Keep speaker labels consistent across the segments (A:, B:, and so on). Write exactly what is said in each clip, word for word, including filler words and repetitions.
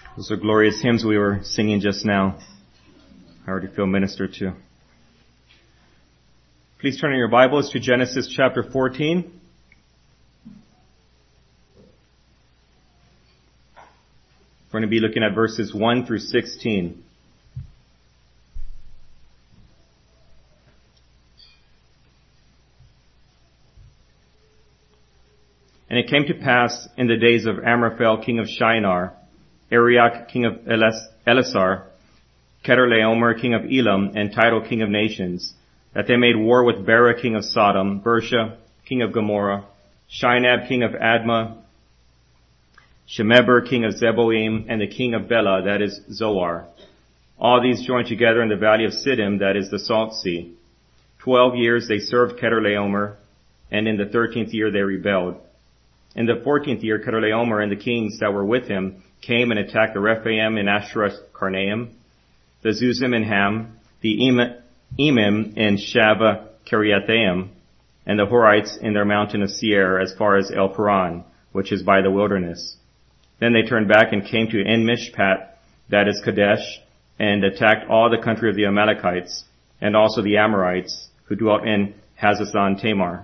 A: Those are glorious hymns we were singing just now. I already feel ministered to. Please turn in your Bibles to Genesis chapter fourteen. We're going to be looking at verses one through sixteen. And it came to pass in the days of Amraphel, king of Shinar, Arioch, king of Elasar, Chedorlaomer, king of Elam, and Tidal, king of nations, that they made war with Bera, king of Sodom, Bersha, king of Gomorrah, Shinab, king of Admah, Shemeber, king of Zeboim, and the king of Bela, that is Zoar. All these joined together in the valley of Siddim, that is the Salt Sea. Twelve years they served Chedorlaomer, and in the thirteenth year they rebelled. In the fourteenth year, Chedorlaomer and the kings that were with him came and attacked the Rephaim in Ashtaroth Karnaim, the Zuzim in Ham, the Emim in Shaveh Kiriathaim, and the Horites in their mountain of Seir as far as El Paran, which is by the wilderness. Then they turned back and came to En Mishpat, that is Kadesh, and attacked all the country of the Amalekites, and also the Amorites, who dwelt in Hazazon Tamar.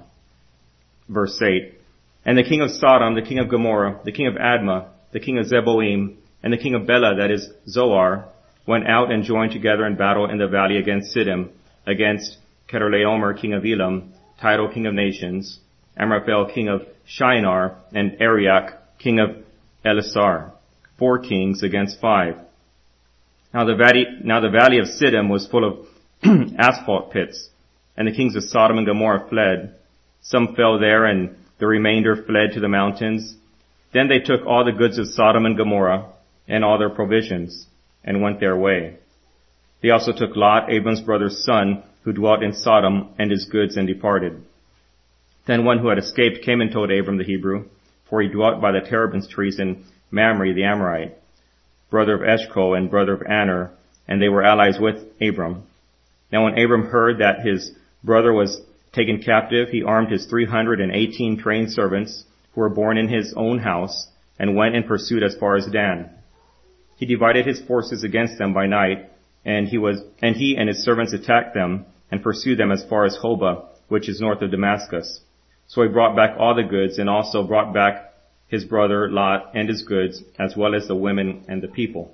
A: Verse eight. And the king of Sodom, the king of Gomorrah, the king of Admah, the king of Zeboim, and the king of Bela, that is Zoar, went out and joined together in battle in the valley against Siddim, against Chedorlaomer, king of Elam, Tidal, king of nations, Amraphel, king of Shinar, and Arioch, king of Elasar, four kings against five. Now the valley, now the valley of Siddim was full of asphalt pits, and the kings of Sodom and Gomorrah fled. Some fell there, and the remainder fled to the mountains. Then they took all the goods of Sodom and Gomorrah, and all their provisions, and went their way. They also took Lot, Abram's brother's son, who dwelt in Sodom, and his goods, and departed. Then one who had escaped came and told Abram the Hebrew, for he dwelt by the terebinth trees in Mamre the Amorite, brother of Eshcol and brother of Aner, and they were allies with Abram. Now when Abram heard that his brother was taken captive, he armed his three hundred eighteen trained servants, who were born in his own house, and went in pursuit as far as Dan. He divided his forces against them by night, and he was, and he and his servants attacked them, and pursued them as far as Hobah, which is north of Damascus. So he brought back all the goods, and also brought back his brother Lot and his goods, as well as the women and the people.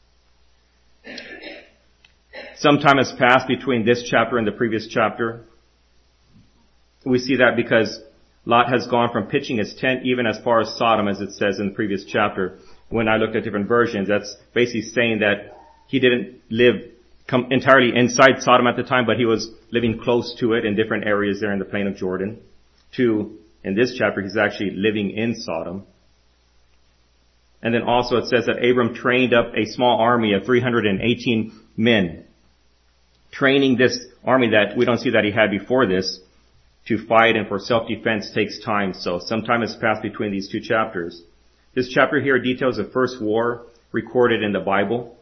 A: Some time has passed between this chapter and the previous chapter. We see that because Lot has gone from pitching his tent even as far as Sodom, as it says in the previous chapter. When I looked at different versions, that's basically saying that he didn't live com- entirely inside Sodom at the time, but he was living close to it in different areas there in the plain of Jordan. To, in this chapter, he's actually living in Sodom. And then also it says that Abram trained up a small army of three hundred eighteen men. Training this army that we don't see that he had before this to fight and for self-defense takes time. So some time has passed between these two chapters. This chapter here details the first war recorded in the Bible.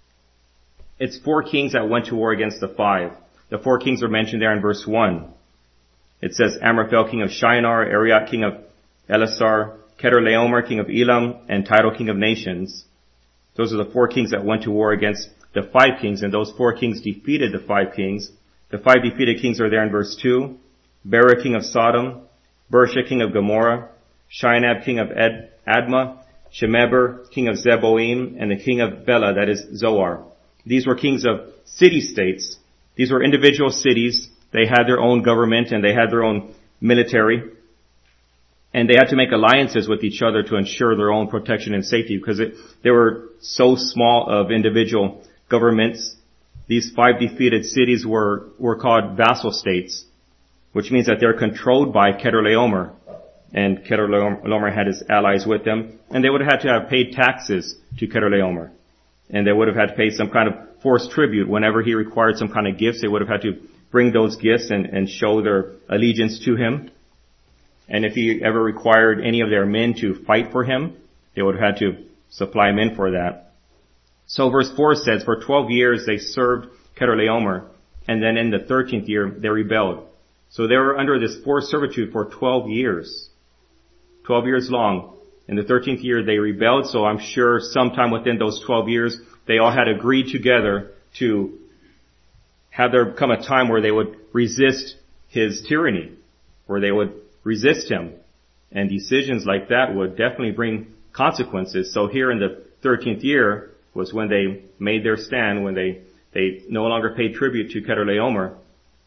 A: It's four kings that went to war against the five. The four kings are mentioned there in verse one. It says Amraphel, king of Shinar, Arioch, king of Elasar, Chedorlaomer, king of Elam, and Tidal, king of nations. Those are the four kings that went to war against the five kings, and those four kings defeated the five kings. The five defeated kings are there in verse two. Bera, king of Sodom, Bersha, king of Gomorrah, Shinab, king of Ed- Admah, Shemeber, king of Zeboim, and the king of Bela, that is Zoar. These were kings of city-states. These were individual cities. They had their own government and they had their own military. And they had to make alliances with each other to ensure their own protection and safety because it, they were so small of individual governments. These five defeated cities were, were called vassal states, which means that they're controlled by Chedorlaomer. And Chedorlaomer had his allies with them. And they would have had to have paid taxes to Chedorlaomer. And they would have had to pay some kind of forced tribute. Whenever he required some kind of gifts, they would have had to bring those gifts and, and show their allegiance to him. And if he ever required any of their men to fight for him, they would have had to supply men for that. So verse four says, for twelve years they served Chedorlaomer, and then in the thirteenth year they rebelled. So they were under this forced servitude for twelve years. Twelve years long. In the thirteenth year they rebelled, so I'm sure sometime within those twelve years they all had agreed together to have there come a time where they would resist his tyranny, where they would resist him. And decisions like that would definitely bring consequences. So here in the thirteenth year was when they made their stand, when they, they no longer paid tribute to Chedorlaomer.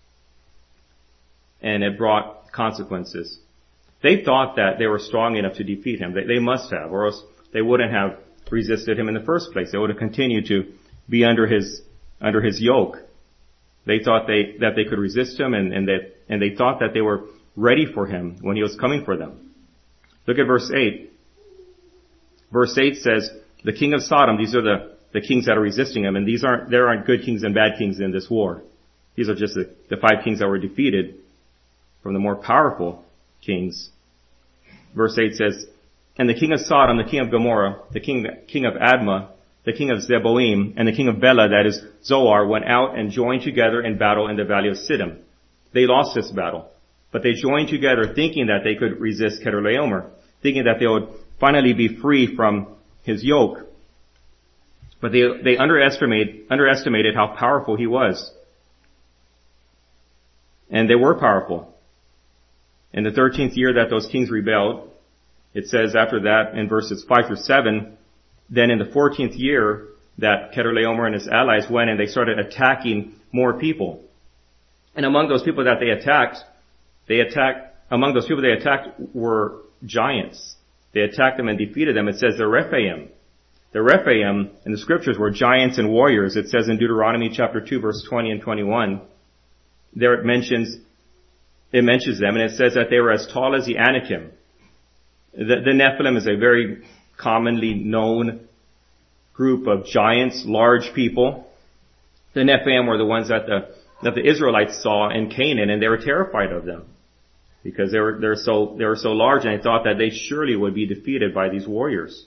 A: And it brought consequences. They thought that they were strong enough to defeat him. They, they must have, or else they wouldn't have resisted him in the first place. They would have continued to be under his, under his yoke. They thought they, that they could resist him, and, and that, and they thought that they were ready for him when he was coming for them. Look at verse eight. Verse eight says, the king of Sodom, these are the, the kings that are resisting him, and these aren't, there aren't good kings and bad kings in this war. These are just the, the five kings that were defeated from the more powerful kings. Verse eight says, and the king of Sodom, the king of Gomorrah, the king, king of Admah, the king of Zeboim, and the king of Bela, that is Zoar, went out and joined together in battle in the valley of Siddim. They lost this battle, but they joined together thinking that they could resist Chedorlaomer, thinking that they would finally be free from his yoke. But they, they underestimate, underestimated how powerful he was. And they were powerful. In the thirteenth year that those kings rebelled, it says after that in verses five through seven, then in the fourteenth year that Chedorlaomer and his allies went and they started attacking more people. And among those people that they attacked, they attacked, among those people they attacked were giants. They attacked them and defeated them. It says the Rephaim. The Rephaim in the scriptures were giants and warriors. It says in Deuteronomy chapter two verse twenty and twenty-one, there it mentions, it mentions them, and it says that they were as tall as the Anakim. The, the Nephilim is a very commonly known group of giants, large people. The Nephilim were the ones that the, that the Israelites saw in Canaan, and they were terrified of them because they were, they were so, they were so large, and they thought that they surely would be defeated by these warriors.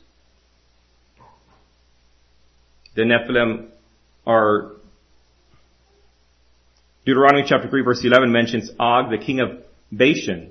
A: The Nephilim are, Deuteronomy chapter three verse eleven mentions Og, the king of Bashan.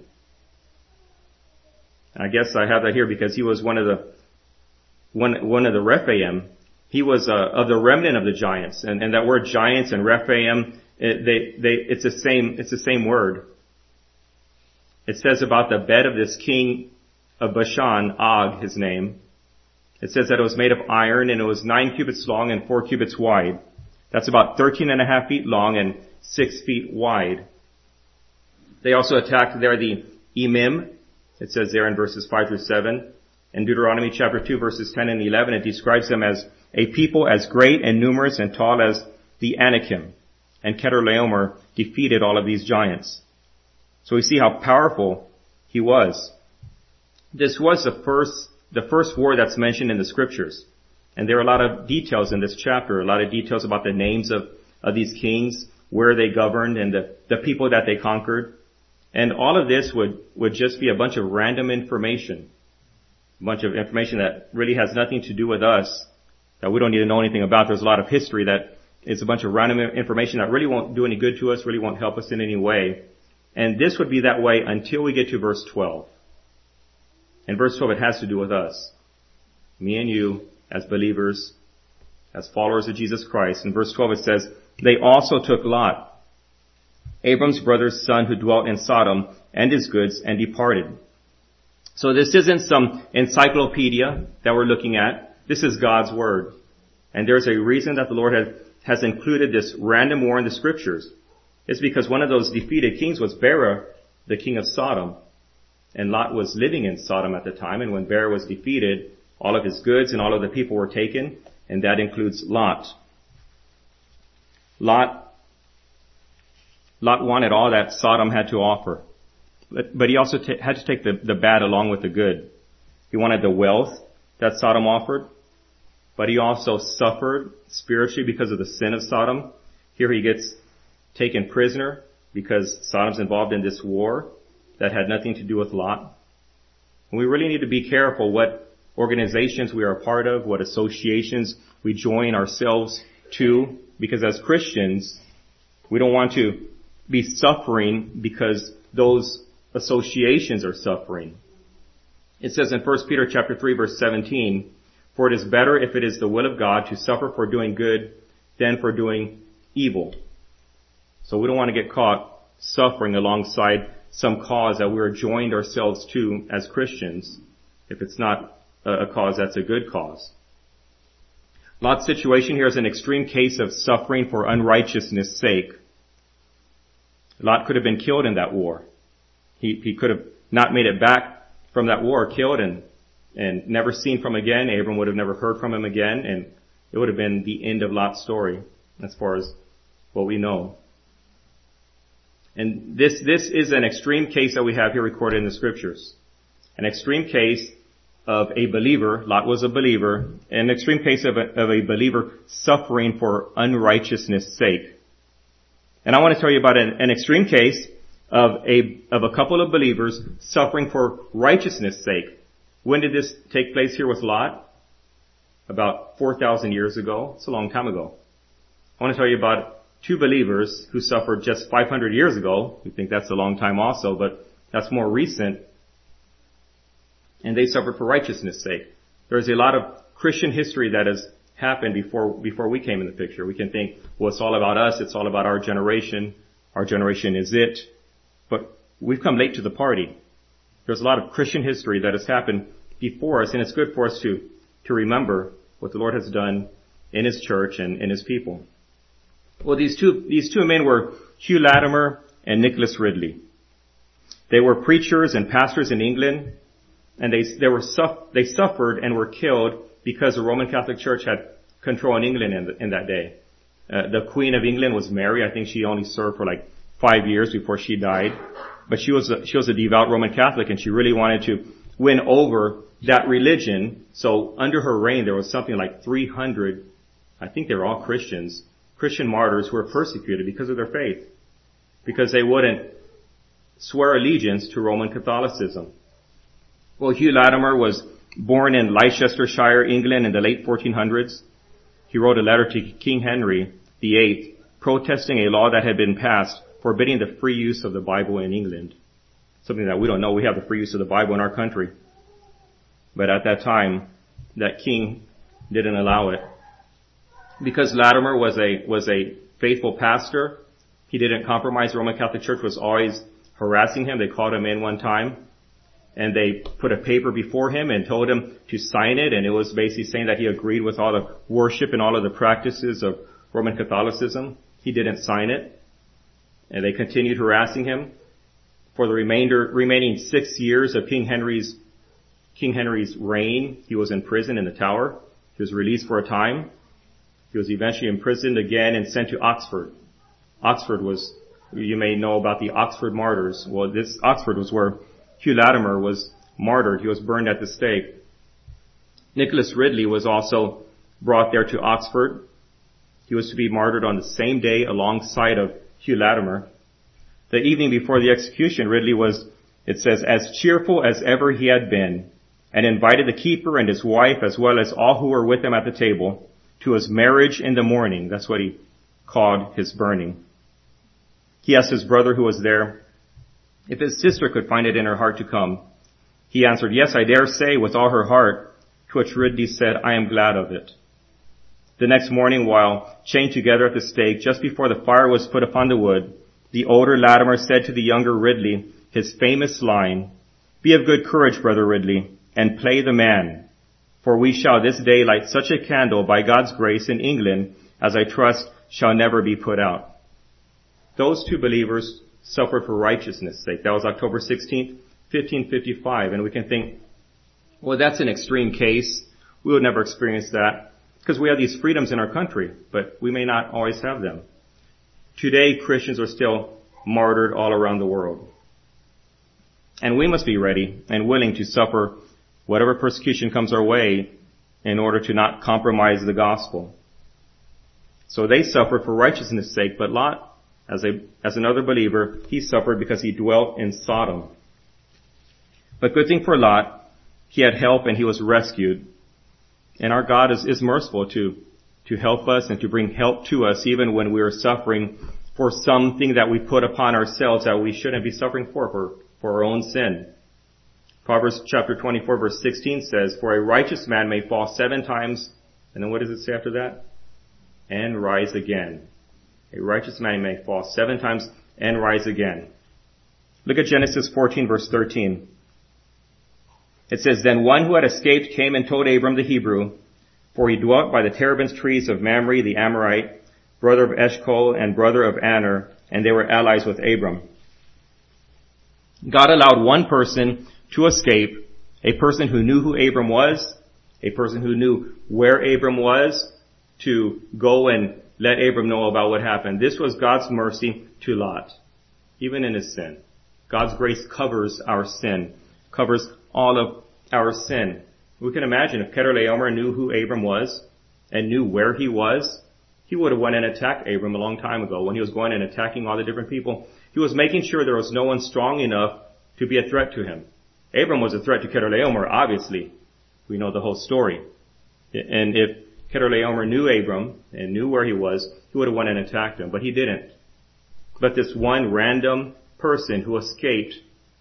A: I guess I have that here because he was one of the, one, one of the Rephaim. He was uh, of the remnant of the giants. And, and that word giants and Rephaim, it, they, they, it's the same, it's the same word. It says about the bed of this king of Bashan, Og, his name. It says that it was made of iron and it was nine cubits long and four cubits wide. That's about thirteen and a half feet long and six feet wide. They also attacked there the Emim. It says there in verses five through seven. In Deuteronomy chapter two verses ten and eleven, it describes them as a people as great and numerous and tall as the Anakim. And Chedorlaomer defeated all of these giants. So we see how powerful he was. This was the first, the first war that's mentioned in the scriptures. And there are a lot of details in this chapter, a lot of details about the names of, of these kings, where they governed, and the, the people that they conquered. And all of this would, would just be a bunch of random information. A bunch of information that really has nothing to do with us, that we don't need to know anything about. There's a lot of history that is a bunch of random information that really won't do any good to us, really won't help us in any way. And this would be that way until we get to verse twelve. In verse twelve, it has to do with us. Me and you, as believers, as followers of Jesus Christ. In verse twelve, it says, they also took Lot, Abram's brother's son, who dwelt in Sodom, and his goods, and departed. So this isn't some encyclopedia that we're looking at. This is God's word. And there's a reason that the Lord has, has included this random war in the scriptures. It's because one of those defeated kings was Bera, the king of Sodom. And Lot was living in Sodom at the time. And when Bera was defeated, all of his goods and all of the people were taken. And that includes Lot. Lot, Lot wanted all that Sodom had to offer. But, but he also t- had to take the, the bad along with the good. He wanted the wealth that Sodom offered, but he also suffered spiritually because of the sin of Sodom. Here he gets taken prisoner because Sodom's involved in this war that had nothing to do with Lot. And we really need to be careful what organizations we are a part of, what associations we join ourselves to, because as Christians, we don't want to be suffering because those associations are suffering. It says in First Peter chapter three verse seventeen, for it is better if it is the will of God to suffer for doing good than for doing evil. So we don't want to get caught suffering alongside some cause that we're joined ourselves to as Christians, if it's not a cause that's a good cause. Lot's situation here is an extreme case of suffering for unrighteousness' sake. Lot could have been killed in that war. He, he could have not made it back from that war, killed and, and never seen from again. Abram would have never heard from him again, and it would have been the end of Lot's story as far as what we know. And this, this is an extreme case that we have here recorded in the scriptures. An extreme case of a believer, Lot was a believer, an extreme case of a, of a believer suffering for unrighteousness' sake. And I want to tell you about an, an extreme case of a, of a couple of believers suffering for righteousness' sake. When did this take place here with Lot? About four thousand years ago. It's a long time ago. I want to tell you about two believers who suffered just five hundred years ago. We think that's a long time also, but that's more recent. And they suffered for righteousness' sake. There's a lot of Christian history that has happened before, before we came in the picture. We can think, well, it's all about us. It's all about our generation. Our generation is it. But we've come late to the party. There's a lot of Christian history that has happened before us, and it's good for us to, to remember what the Lord has done in His church and in His people. Well, these two, these two men were Hugh Latimer and Nicholas Ridley. They were preachers and pastors in England, and they, they were, they suffered and were killed because the Roman Catholic Church had control in England in, the, in that day. Uh, the Queen of England was Mary. I think she only served for like five years before she died. But she was a, she was a devout Roman Catholic, and she really wanted to win over that religion. So under her reign, there was something like three hundred, I think they were all Christians, Christian martyrs who were persecuted because of their faith, because they wouldn't swear allegiance to Roman Catholicism. Well, Hugh Latimer was born in Leicestershire, England in the late fourteen hundreds. He wrote a letter to King Henry the eighth protesting a law that had been passed forbidding the free use of the Bible in England. Something that we don't know. We have the free use of the Bible in our country. But at that time, that king didn't allow it. Because Latimer was a, was a faithful pastor, he didn't compromise. The Roman Catholic Church was always harassing him. They called him in one time, and they put a paper before him and told him to sign it, and it was basically saying that he agreed with all the worship and all of the practices of Roman Catholicism. He didn't sign it, and they continued harassing him. For the remainder, remaining six years of King Henry's, King Henry's reign, he was in prison in the Tower. He was released for a time. He was eventually imprisoned again and sent to Oxford. Oxford was, you may know about the Oxford martyrs. Well, this Oxford was where Hugh Latimer was martyred. He was burned at the stake. Nicholas Ridley was also brought there to Oxford. He was to be martyred on the same day alongside of Hugh Latimer. The evening before the execution, Ridley was, it says, as cheerful as ever he had been, and invited the keeper and his wife, as well as all who were with him at the table, to his marriage in the morning. That's what he called his burning. He asked his brother who was there if his sister could find it in her heart to come. He answered, yes, I dare say, with all her heart, to which Ridley said, I am glad of it. The next morning, while chained together at the stake, just before the fire was put upon the wood, the older Latimer said to the younger Ridley his famous line, be of good courage, brother Ridley, and play the man, for we shall this day light such a candle by God's grace in England as I trust shall never be put out. Those two believers suffered for righteousness' sake. That was October sixteenth, fifteen fifty-five, and we can think, well, that's an extreme case. We would never experience that because we have these freedoms in our country, but we may not always have them. Today, Christians are still martyred all around the world. And we must be ready and willing to suffer whatever persecution comes our way in order to not compromise the gospel. So they suffered for righteousness' sake, but Lot, as a, as another believer, he suffered because he dwelt in Sodom. But good thing for Lot, he had help and he was rescued. And our God is, is merciful to to help us and to bring help to us even when we are suffering for something that we put upon ourselves that we shouldn't be suffering for, for, for our own sin. Proverbs chapter twenty-four verse sixteen says, for a righteous man may fall seven times, and then what does it say after that? And rise again. A righteous man may fall seven times and rise again. Look at Genesis fourteen verse thirteen. It says, then one who had escaped came and told Abram the Hebrew, for he dwelt by the terebinth trees of Mamre the Amorite, brother of Eshcol and brother of Aner, and they were allies with Abram. God allowed one person to escape, a person who knew who Abram was, a person who knew where Abram was, to go and let Abram know about what happened. This was God's mercy to Lot, even in his sin. God's grace covers our sin, covers all of our sin. We can imagine if Chedorlaomer knew who Abram was and knew where he was, he would have went and attacked Abram a long time ago when he was going and attacking all the different people. He was making sure there was no one strong enough to be a threat to him. Abram was a threat to Chedorlaomer, obviously. We know the whole story. And if Chedorlaomer knew Abram and knew where he was, he would have went and attacked him, but he didn't. But this one random person who escaped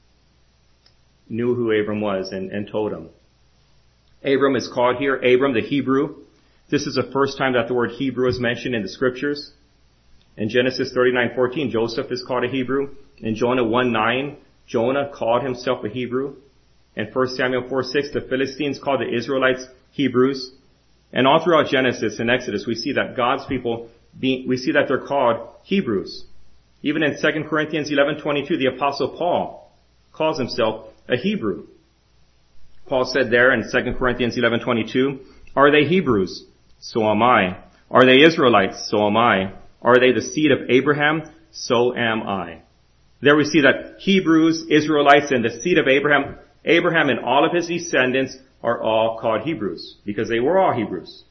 A: knew who Abram was and, and told him. Abram is called here Abram the Hebrew. This is the first time that the word Hebrew is mentioned in the scriptures. In Genesis thirty-nine fourteen, Joseph is called a Hebrew. In Jonah one nine, Jonah called himself a Hebrew. In First Samuel four six, the Philistines called the Israelites Hebrews. And all throughout Genesis and Exodus, we see that God's people, be, we see that they're called Hebrews. Even in Second Corinthians eleven twenty-two, the Apostle Paul calls himself a Hebrew. Paul said there in Second Corinthians eleven twenty-two, are they Hebrews? So am I. Are they Israelites? So am I. Are they the seed of Abraham? So am I. There we see that Hebrews, Israelites, and the seed of Abraham, Abraham and all of his descendants are all called Hebrews because they were all Hebrews.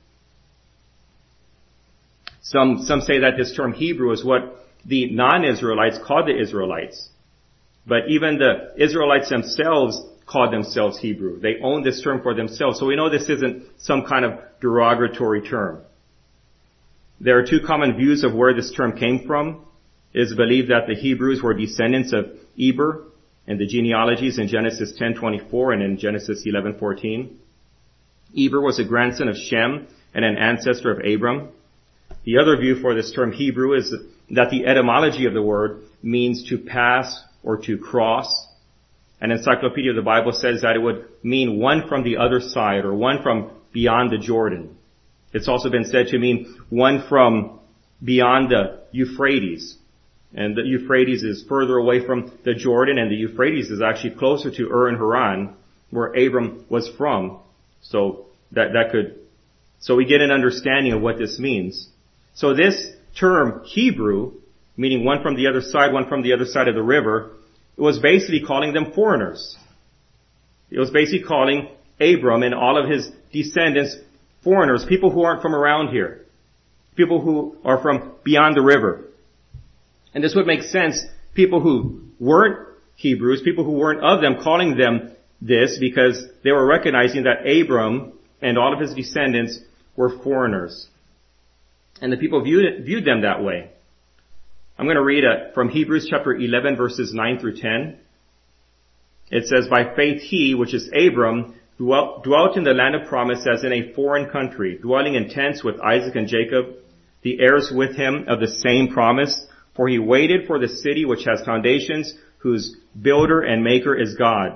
A: Some, some say that this term Hebrew is what the non-Israelites called the Israelites. But even the Israelites themselves called themselves Hebrew. They owned this term for themselves. So we know this isn't some kind of derogatory term. There are two common views of where this term came from. It is believed that the Hebrews were descendants of Eber and the genealogies in Genesis ten twenty-four and in Genesis eleven fourteen. Eber was a grandson of Shem and an ancestor of Abram. The other view for this term Hebrew is that the etymology of the word means to pass or to cross. An Encyclopedia of the Bible says that it would mean one from the other side or one from beyond the Jordan. It's also been said to mean one from beyond the Euphrates. And the Euphrates is further away from the Jordan, and the Euphrates is actually closer to Ur and Haran, where Abram was from. So that, that could, so we get an understanding of what this means. So this term Hebrew, meaning one from the other side, one from the other side of the river, it was basically calling them foreigners. It was basically calling Abram and all of his descendants foreigners, people who aren't from around here, people who are from beyond the river. And this would make sense, people who weren't Hebrews, people who weren't of them, calling them this because they were recognizing that Abram and all of his descendants were foreigners. And the people viewed, it, viewed them that way. I'm going to read it from Hebrews chapter eleven verses nine through ten. It says, by faith he, which is Abram, dwelt, dwelt in the land of promise as in a foreign country, dwelling in tents with Isaac and Jacob, the heirs with him of the same promise. For he waited for the city which has foundations, whose builder and maker is God.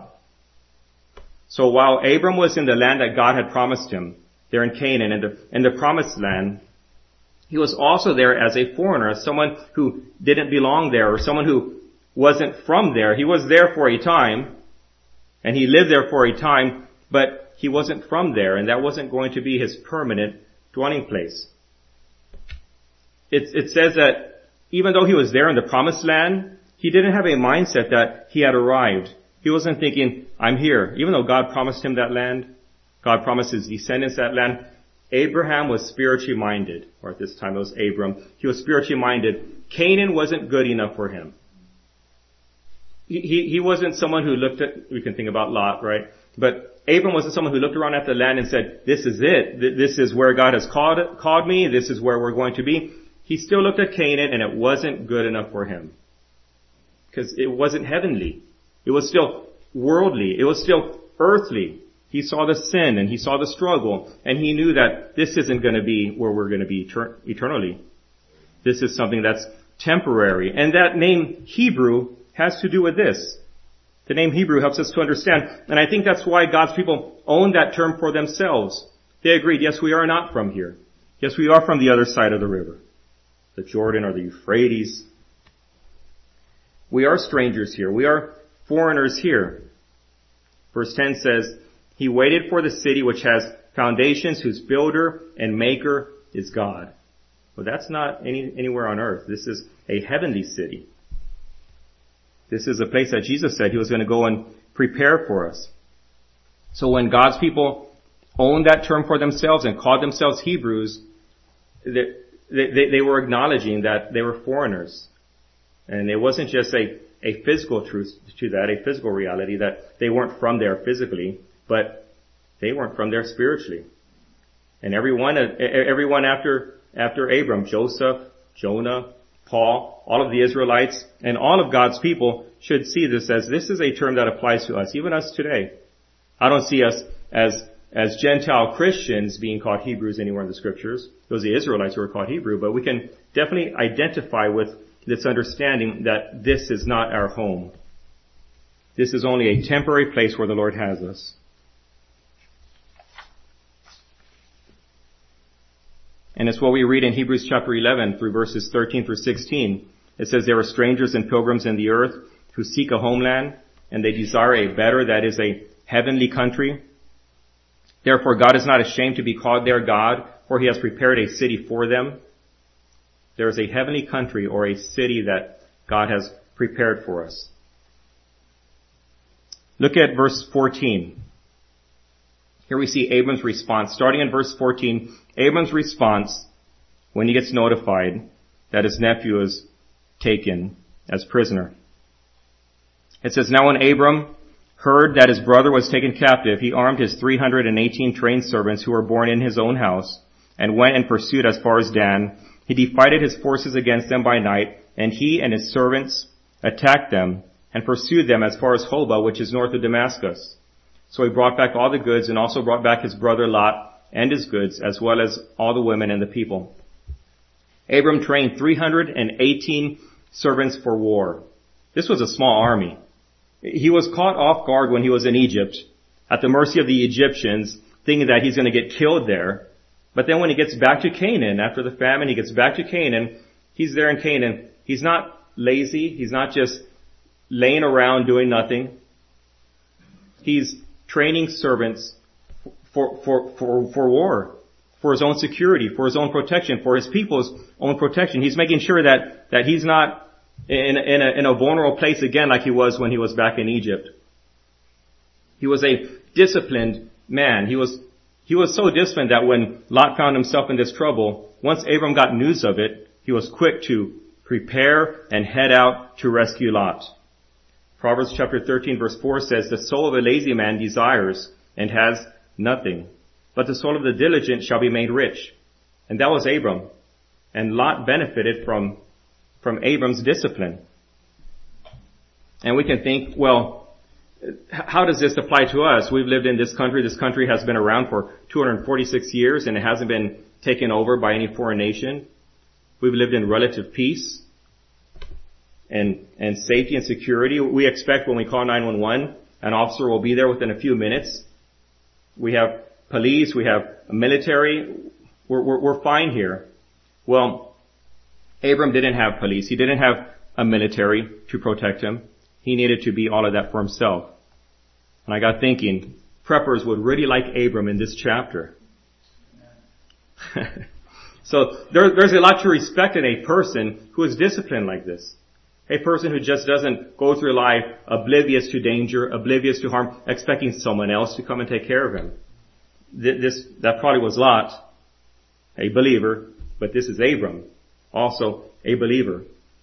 A: So while Abram was in the land that God had promised him, there in Canaan, in the, in the promised land, he was also there as a foreigner, as someone who didn't belong there, or someone who wasn't from there. He was there for a time, and he lived there for a time, but he wasn't from there, and that wasn't going to be his permanent dwelling place. It, it says that even though he was there in the promised land, he didn't have a mindset that he had arrived. He wasn't thinking, I'm here. Even though God promised him that land, God promised his descendants that land, Abraham was spiritually minded, or at this time it was Abram. He was spiritually minded. Canaan wasn't good enough for him. He, he, he wasn't someone who looked at, we can think about Lot, right? But Abram wasn't someone who looked around at the land and said, this is it. This is where God has called, called me. This is where we're going to be. He still looked at Canaan and it wasn't good enough for him. Because it wasn't heavenly. It was still worldly. It was still earthly. He saw the sin and he saw the struggle, and he knew that this isn't going to be where we're going to be etern- eternally. This is something that's temporary. And that name Hebrew has to do with this. The name Hebrew helps us to understand. And I think that's why God's people own that term for themselves. They agreed, yes, we are not from here. Yes, we are from the other side of the river, the Jordan or the Euphrates. We are strangers here. We are foreigners here. Verse ten says, he waited for the city which has foundations, whose builder and maker is God. Well, that's not any, anywhere on earth. This is a heavenly city. This is a place that Jesus said he was going to go and prepare for us. So when God's people owned that term for themselves and called themselves Hebrews, they, they, they were acknowledging that they were foreigners. And it wasn't just a, a physical truth to that, a physical reality, that they weren't from there physically, but they weren't from there spiritually. And everyone, everyone after, after Abram, Joseph, Jonah, Paul, all of the Israelites, and all of God's people should see this as this is a term that applies to us, even us today. I don't see us as, as Gentile Christians being called Hebrews anywhere in the scriptures. It was the Israelites who were called Hebrew, but we can definitely identify with this understanding that this is not our home. This is only a temporary place where the Lord has us. And it's what we read in Hebrews chapter eleven through verses thirteen through sixteen. It says, there are strangers and pilgrims in the earth who seek a homeland, and they desire a better, that is a heavenly country. Therefore God is not ashamed to be called their God, for he has prepared a city for them. There is a heavenly country or a city that God has prepared for us. Look at verse fourteen. Here we see Abram's response. Starting in verse fourteen, Abram's response when he gets notified that his nephew is taken as prisoner. It says, now when Abram heard that his brother was taken captive, he armed his three hundred eighteen trained servants who were born in his own house, and went and pursued as far as Dan. He divided his forces against them by night, and he and his servants attacked them and pursued them as far as Hobah, which is north of Damascus. So he brought back all the goods, and also brought back his brother Lot and his goods, as well as all the women and the people. Abram trained three hundred eighteen servants for war. This was a small army. He was caught off guard when he was in Egypt, at the mercy of the Egyptians, thinking that he's going to get killed there. But then when he gets back to Canaan, after the famine, he gets back to Canaan. He's there in Canaan. He's not lazy. He's not just laying around doing nothing. He's training servants for, for, for, for war, for his own security, for his own protection, for his people's own protection. He's making sure that, that he's not in, in, a, in a vulnerable place again like he was when he was back in Egypt. He was a disciplined man. He was, he was so disciplined that when Lot found himself in this trouble, once Abram got news of it, he was quick to prepare and head out to rescue Lot. Proverbs chapter thirteen verse four says, the soul of a lazy man desires and has nothing, but the soul of the diligent shall be made rich. And that was Abram. And Lot benefited from, from Abram's discipline. And we can think, well, how does this apply to us? We've lived in this country. This country has been around for two hundred forty-six years, and it hasn't been taken over by any foreign nation. We've lived in relative peace and, and safety and security. We expect when we call nine one one, an officer will be there within a few minutes. We have police, we have military. We're, we're, we're fine here. Well, Abram didn't have police. He didn't have a military to protect him. He needed to be all of that for himself. And I got thinking, preppers would really like Abram in this chapter. So there, there's a lot to respect in a person who is disciplined like this. A person who just doesn't go through life oblivious to danger, oblivious to harm, expecting someone else to come and take care of him. This, that probably was Lot, a believer, but this is Abram, also a believer.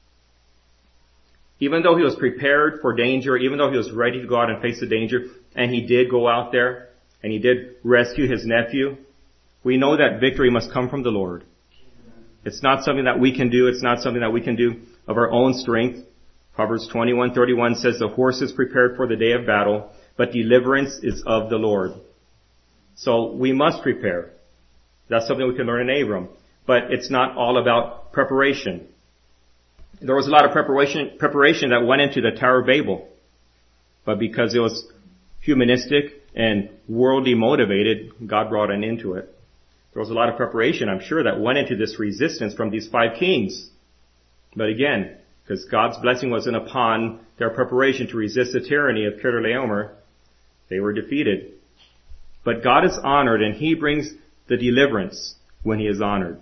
A: Even though he was prepared for danger, even though he was ready to go out and face the danger, and he did go out there, and he did rescue his nephew, we know that victory must come from the Lord. It's not something that we can do. It's not something that we can do of our own strength. Proverbs twenty-one thirty-one says, the horse is prepared for the day of battle, but deliverance is of the Lord. So we must prepare. That's something we can learn in Abram. But it's not all about preparation. There was a lot of preparation, preparation that went into the Tower of Babel. But because it was humanistic and worldly motivated, God brought an end to it. There was a lot of preparation, I'm sure, that went into this resistance from these five kings. But again, because God's blessing wasn't upon their preparation to resist the tyranny of Chedorlaomer, they were defeated. But God is honored, and He brings the deliverance when He is honored.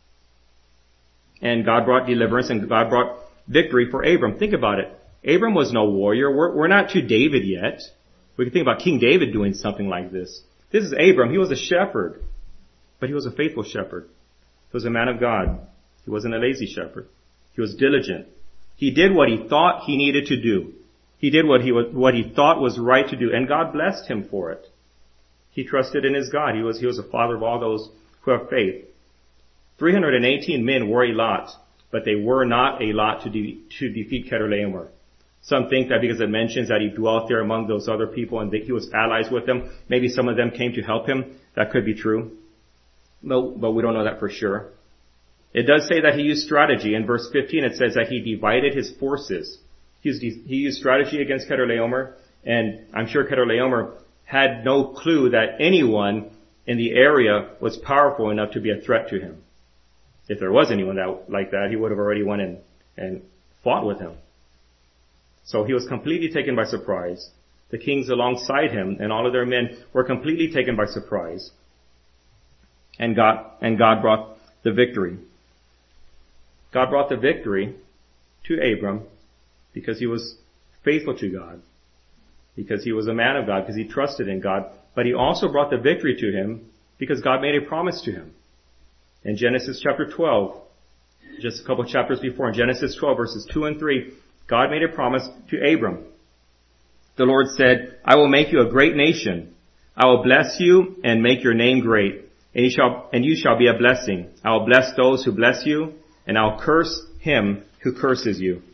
A: And God brought deliverance, and God brought victory for Abram. Think about it. Abram was no warrior. We're, we're not to David yet. We can think about King David doing something like this. This is Abram. He was a shepherd, but he was a faithful shepherd. He was a man of God. He wasn't a lazy shepherd. He was diligent. He did what he thought he needed to do. He did what he was, what he thought was right to do, and God blessed him for it. He trusted in his God. He was, he was a father of all those who have faith. three hundred eighteen men were a lot, but they were not a lot to, de- to defeat Chedorlaomer. Some think that because it mentions that he dwelt there among those other people and that he was allies with them, maybe some of them came to help him. That could be true. But, but we don't know that for sure. It does say that he used strategy. In verse fifteen, it says that he divided his forces. He used, he used strategy against Chedorlaomer, and I'm sure Chedorlaomer had no clue that anyone in the area was powerful enough to be a threat to him. If there was anyone that, like that, he would have already went in and fought with him. So he was completely taken by surprise. The kings alongside him and all of their men were completely taken by surprise. And God, and God brought the victory. God brought the victory to Abram because he was faithful to God, because he was a man of God, because he trusted in God. But he also brought the victory to him because God made a promise to him. In Genesis chapter twelve, just a couple chapters before, in Genesis twelve verses two and three, God made a promise to Abram. The Lord said, I will make you a great nation. I will bless you and make your name great, and you shall, and you shall be a blessing. I will bless those who bless you, and I will curse him who curses you.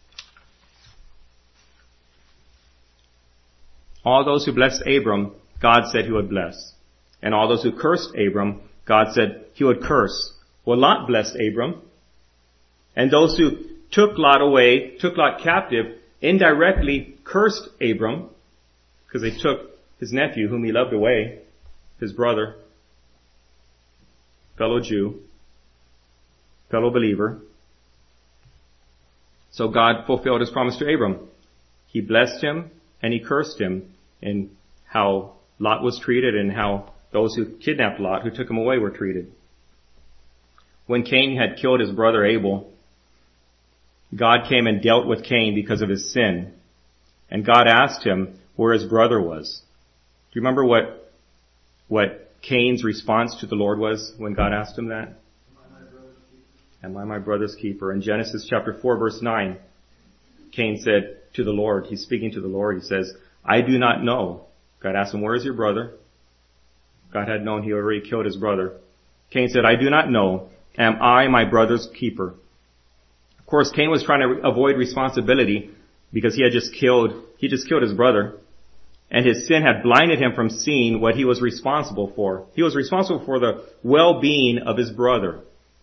A: All those who blessed Abram, God said he would bless. And all those who cursed Abram, God said he would curse. Well, Lot blessed Abram. And those who took Lot away, took Lot captive, indirectly cursed Abram, because they took his nephew, whom he loved, away, his brother, fellow Jew, fellow believer. So God fulfilled his promise to Abram. He blessed him and he cursed him in how Lot was treated and how those who kidnapped Lot, who took him away, were treated. When Cain had killed his brother Abel, God came and dealt with Cain because of his sin. And God asked him where his brother was. Do you remember what, what Cain's response to the Lord was when God asked him that? Am I my brother's keeper? In Genesis chapter four verse nine, Cain said to the Lord, he's speaking to the Lord, he says, I do not know. God asked him, where is your brother? God had known he already killed his brother. Cain said, I do not know. Am I my brother's keeper? Of course, Cain was trying to avoid responsibility because he had just killed, he just killed his brother. And his sin had blinded him from seeing what he was responsible for. He was responsible for the well-being of his brother.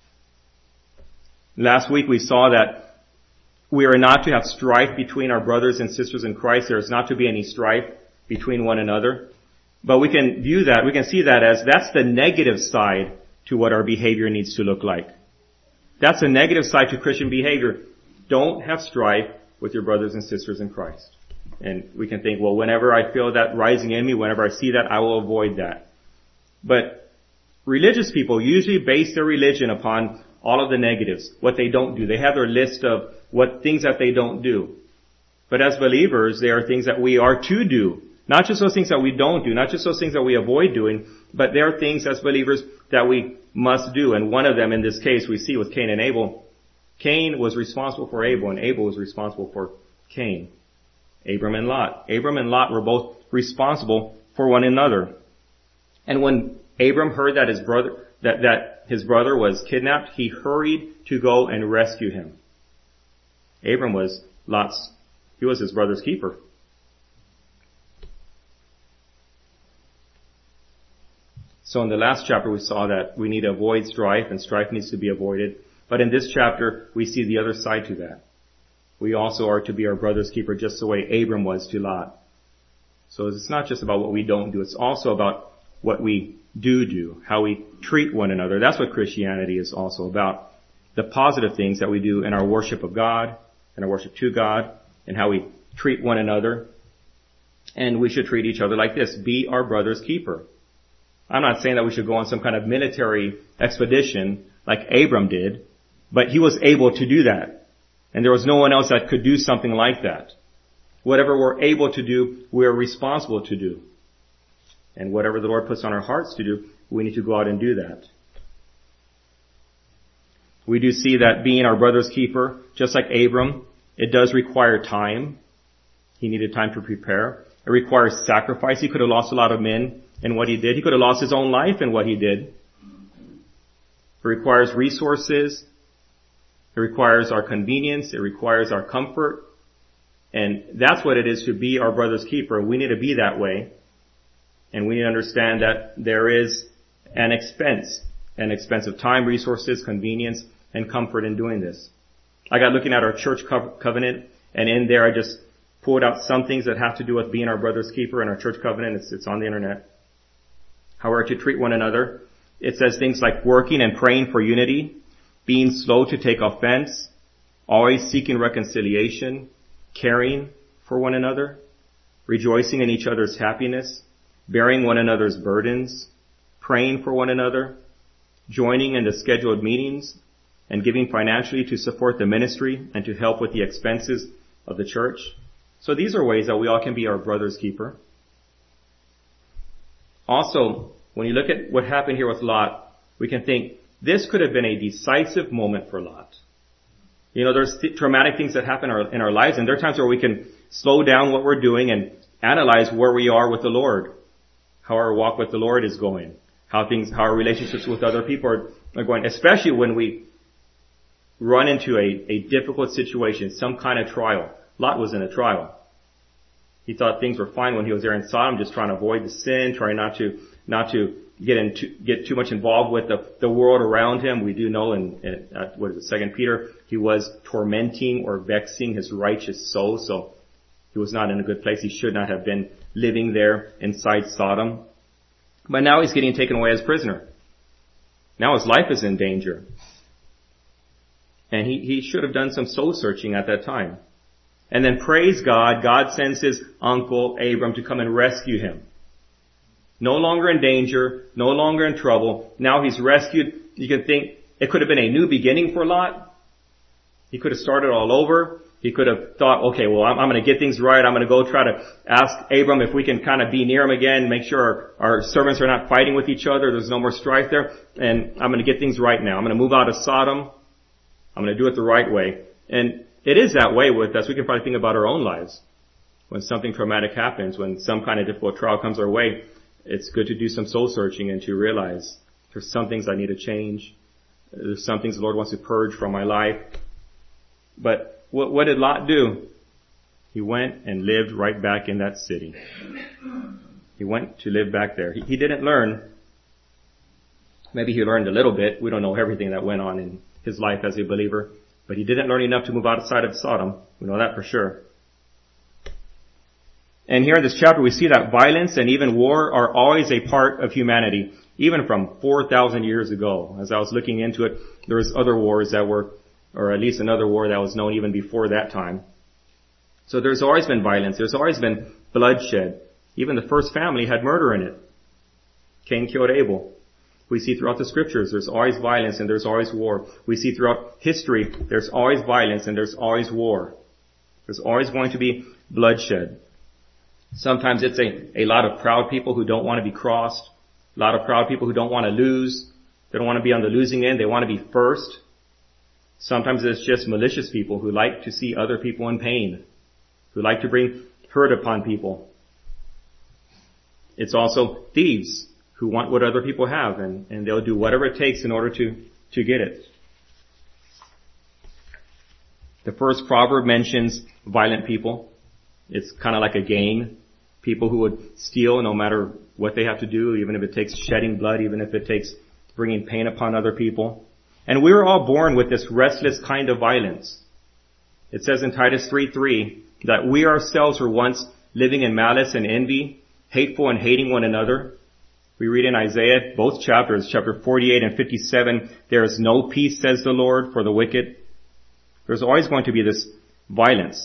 A: Last week we saw that we are not to have strife between our brothers and sisters in Christ. There is not to be any strife between one another. But we can view that, we can see that as that's the negative side to what our behavior needs to look like. That's a negative side to Christian behavior. Don't have strife with your brothers and sisters in Christ. And we can think, well, whenever I feel that rising in me, whenever I see that, I will avoid that. But religious people usually base their religion upon all of the negatives, what they don't do. They have their list of what things that they don't do. But as believers, there are things that we are to do. Not just those things that we don't do, not just those things that we avoid doing, but there are things as believers that we must do. And one of them in this case we see with Cain and Abel. Cain was responsible for Abel and Abel was responsible for Cain. Abram and Lot. Abram and Lot were both responsible for one another. And when Abram heard that his brother, that, that his brother was kidnapped, he hurried to go and rescue him. Abram was Lot's, he was his brother's keeper. So in the last chapter we saw that we need to avoid strife, and strife needs to be avoided. But in this chapter we see the other side to that. We also are to be our brother's keeper just the way Abram was to Lot. So it's not just about what we don't do, it's also about what we do do, how we treat one another. That's what Christianity is also about. The positive things that we do in our worship of God, in our worship to God, and how we treat one another. And we should treat each other like this. Be our brother's keeper. I'm not saying that we should go on some kind of military expedition like Abram did, but he was able to do that. And there was no one else that could do something like that. Whatever we're able to do, we're responsible to do. And whatever the Lord puts on our hearts to do, we need to go out and do that. We do see that being our brother's keeper, just like Abram, it does require time. He needed time to prepare. It requires sacrifice. He could have lost a lot of men in what he did. He could have lost his own life in what he did. It requires resources. It requires our convenience. It requires our comfort. And that's what it is to be our brother's keeper. We need to be that way. And we need to understand that there is an expense, an expense of time, resources, convenience, and comfort in doing this. I got looking at our church co- covenant, and in there I just pulled out some things that have to do with being our brother's keeper in our church covenant. It's, it's on the internet. How we're to treat one another. It says things like working and praying for unity, being slow to take offense, always seeking reconciliation, caring for one another, rejoicing in each other's happiness, bearing one another's burdens, praying for one another, joining in the scheduled meetings, and giving financially to support the ministry and to help with the expenses of the church. So these are ways that we all can be our brother's keeper. Also, when you look at what happened here with Lot, we can think this could have been a decisive moment for Lot. You know, there's th- traumatic things that happen in our, in our lives, and there are times where we can slow down what we're doing and analyze where we are with the Lord, how our walk with the Lord is going, how things, how our relationships with other people are, are going, especially when we run into a, a difficult situation, some kind of trial. Lot was in a trial. He thought things were fine when he was there in Sodom, just trying to avoid the sin, trying not to, not to get into, get too much involved with the, the world around him. We do know in, in uh, what is it, Second Peter, he was tormenting or vexing his righteous soul, so he was not in a good place. He should not have been living there inside Sodom. But now he's getting taken away as prisoner. Now his life is in danger. And he, he should have done some soul searching at that time. And then praise God, God sends his uncle Abram to come and rescue him. No longer in danger, no longer in trouble. Now he's rescued. You can think it could have been a new beginning for Lot. He could have started all over. He could have thought, okay, well, I'm, I'm going to get things right. I'm going to go try to ask Abram if we can kind of be near him again, make sure our, our servants are not fighting with each other. There's no more strife there. And I'm going to get things right now. I'm going to move out of Sodom. I'm going to do it the right way. And it is that way with us. We can probably think about our own lives. When something traumatic happens, when some kind of difficult trial comes our way, it's good to do some soul searching and to realize there's some things I need to change. There's some things the Lord wants to purge from my life. But what, what did Lot do? He went and lived right back in that city. He went to live back there. He, he didn't learn. Maybe he learned a little bit. We don't know everything that went on in his life as a believer. But he didn't learn enough to move outside of Sodom. We know that for sure. And here in this chapter we see that violence and even war are always a part of humanity, even from four thousand years ago. As I was looking into it, there was other wars that were, or at least another war that was known even before that time. So there's always been violence. There's always been bloodshed. Even the first family had murder in it. Cain killed Abel. We see throughout the scriptures there's always violence and there's always war. We see throughout history there's always violence and there's always war. There's always going to be bloodshed. Sometimes it's a, a lot of proud people who don't want to be crossed. A lot of proud people who don't want to lose. They don't want to be on the losing end. They want to be first. Sometimes it's just malicious people who like to see other people in pain, who like to bring hurt upon people. It's also thieves who want what other people have, and, and they'll do whatever it takes in order to, to get it. The first proverb mentions violent people. It's kind of like a game. People who would steal no matter what they have to do, even if it takes shedding blood, even if it takes bringing pain upon other people. And we were all born with this restless kind of violence. It says in Titus three three that we ourselves were once living in malice and envy, hateful and hating one another. We read in Isaiah, both chapters, chapter forty-eight and fifty-seven, there is no peace, says the Lord, for the wicked. There's always going to be this violence.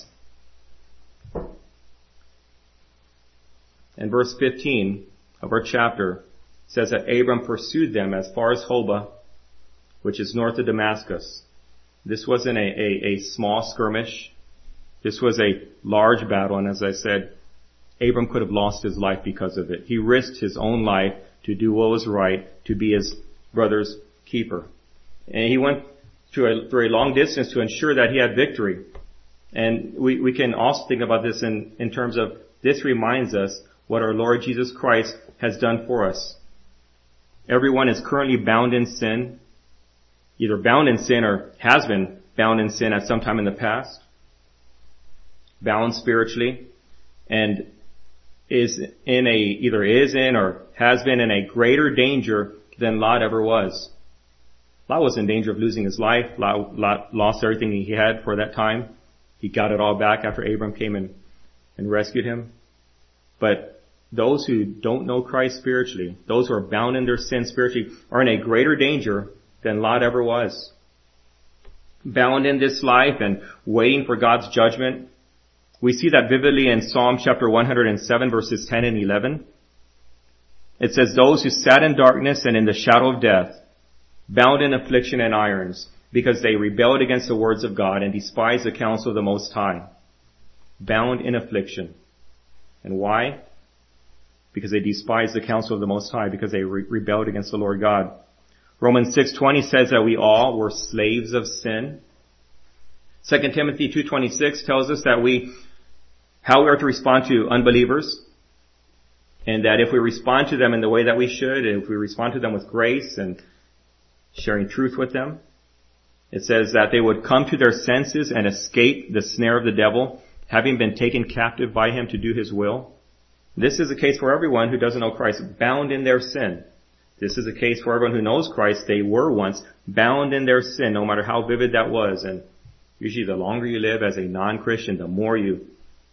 A: And verse fifteen of our chapter says that Abram pursued them as far as Hobah, which is north of Damascus. This wasn't a, a, a small skirmish. This was a large battle, and as I said, Abram could have lost his life because of it. He risked his own life to do what was right, to be his brother's keeper. And he went to a, through a long distance to ensure that he had victory. And we, we can also think about this in, in terms of, this reminds us what our Lord Jesus Christ has done for us. Everyone is currently bound in sin, either bound in sin or has been bound in sin at some time in the past, bound spiritually, and is in a, either is in or has been in a greater danger than Lot ever was. Lot was in danger of losing his life. Lot, Lot lost everything he had for that time. He got it all back after Abram came and, and rescued him. But those who don't know Christ spiritually, those who are bound in their sin spiritually, are in a greater danger than Lot ever was. Bound in this life and waiting for God's judgment. We see that vividly in Psalm chapter one hundred seven, verses ten and eleven. It says, those who sat in darkness and in the shadow of death, bound in affliction and irons, because they rebelled against the words of God and despised the counsel of the Most High. Bound in affliction. And why? Because they despised the counsel of the Most High, because they re- rebelled against the Lord God. Romans six twenty says that we all were slaves of sin. Second Timothy two twenty-six tells us that we, how we are to respond to unbelievers, and that if we respond to them in the way that we should, if we respond to them with grace and sharing truth with them, it says that they would come to their senses and escape the snare of the devil, having been taken captive by him to do his will. This is the case for everyone who doesn't know Christ, bound in their sin. This is the case for everyone who knows Christ. They were once bound in their sin, no matter how vivid that was. And usually the longer you live as a non-Christian, the more you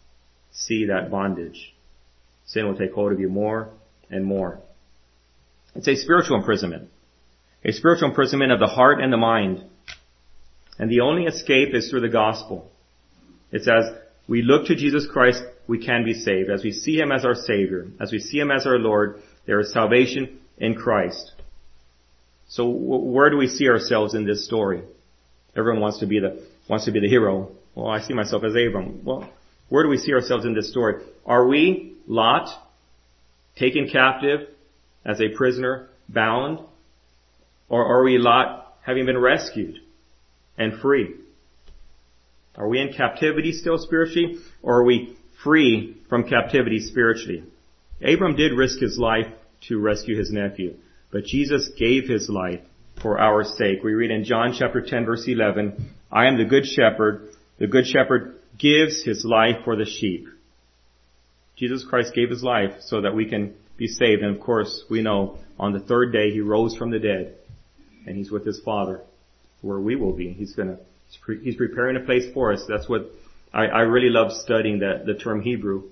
A: see that bondage. Sin will take hold of you more and more. It's a spiritual imprisonment. A spiritual imprisonment of the heart and the mind. And the only escape is through the gospel. It's as we look to Jesus Christ, we can be saved. As we see Him as our Savior, as we see Him as our Lord, there is salvation in Christ. So w- where do we see ourselves in this story? Everyone wants to be the wants to be the hero. Well, I see myself as Abram. Well, where do we see ourselves in this story? Are we Lot, taken captive as a prisoner, bound? Or are we Lot, having been rescued and free? Are we in captivity still spiritually, or are we free from captivity spiritually? Abram did risk his life to rescue his nephew, but Jesus gave His life for our sake. We read in John chapter ten, verse eleven, I am the good shepherd. The good shepherd gives His life for the sheep. Jesus Christ gave His life so that we can be saved. And of course, we know on the third day He rose from the dead, and He's with His Father, where we will be. He's gonna, He's preparing a place for us. That's what I, I really love studying that, the term Hebrew.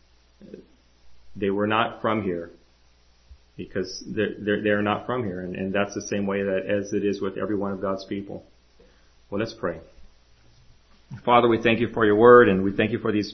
A: They were not from here, because they're, they're, they're not from here. And, and that's the same way that as it is with every one of God's people. Well, let's pray. Father, we thank You for Your word, and we thank You for these